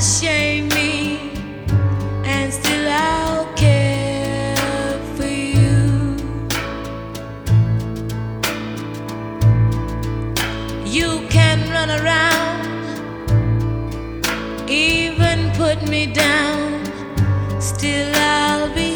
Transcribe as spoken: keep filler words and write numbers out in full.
shame me, and still I'll care for you. You can run around, even put me down, still I'll be